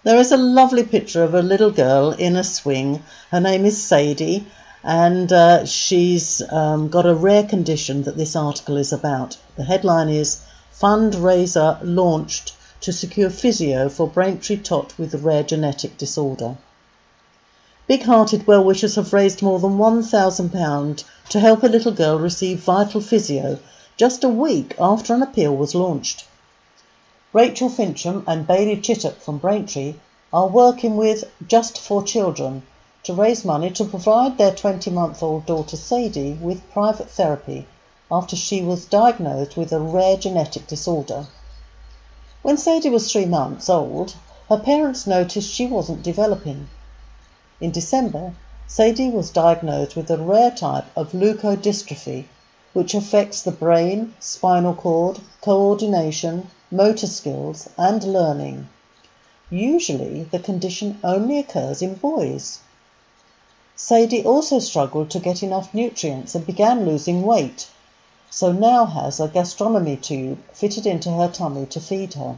There is a lovely picture of a little girl in a swing. Her name is Sadie, and she's got a rare condition that this article is about. The headline is "Fundraiser Launched to Secure Physio for Braintree Tot with a Rare Genetic Disorder." Big-hearted well-wishers have raised more than £1,000 to help a little girl receive vital physio just a week after an appeal was launched. Rachel Fincham and Bailey Chittock from Braintree are working with Just for Children to raise money to provide their 20-month-old daughter Sadie with private therapy after she was diagnosed with a rare genetic disorder. When Sadie was 3 months old, her parents noticed she wasn't developing. In December, Sadie was diagnosed with a rare type of leukodystrophy, which affects the brain, spinal cord, coordination, motor skills, and learning. Usually, the condition only occurs in boys. Sadie also struggled to get enough nutrients and began losing weight, so now has a gastrostomy tube fitted into her tummy to feed her.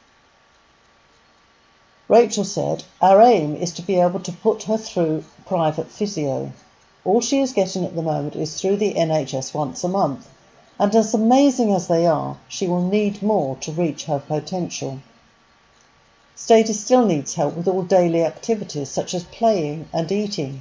Rachel said, "Our aim is to be able to put her through private physio. All she is getting at the moment is through the NHS once a month, and as amazing as they are, she will need more to reach her potential." Sadie still needs help with all daily activities such as playing and eating.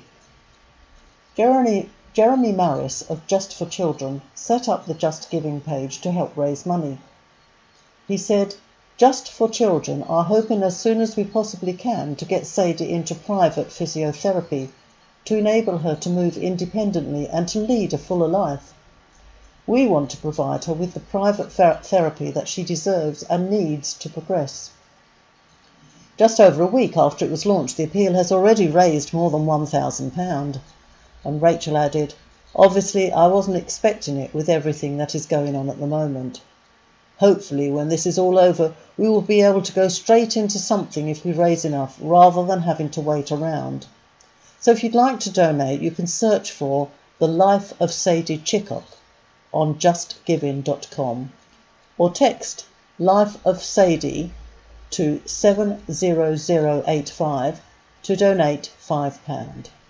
Jeremy Maris of Just for Children set up the Just Giving page to help raise money. He said, "Just for Children are hoping as soon as we possibly can to get Sadie into private physiotherapy to enable her to move independently and to lead a fuller life. We want to provide her with the private therapy that she deserves and needs to progress." Just over a week after it was launched, the appeal has already raised more than £1,000. And Rachel added, "Obviously, I wasn't expecting it with everything that is going on at the moment. Hopefully, when this is all over, we will be able to go straight into something if we raise enough, rather than having to wait around. So if you'd like to donate, you can search for The Life of Sadie Chittock on justgiving.com or text Life of Sadie to 70085 to donate £5.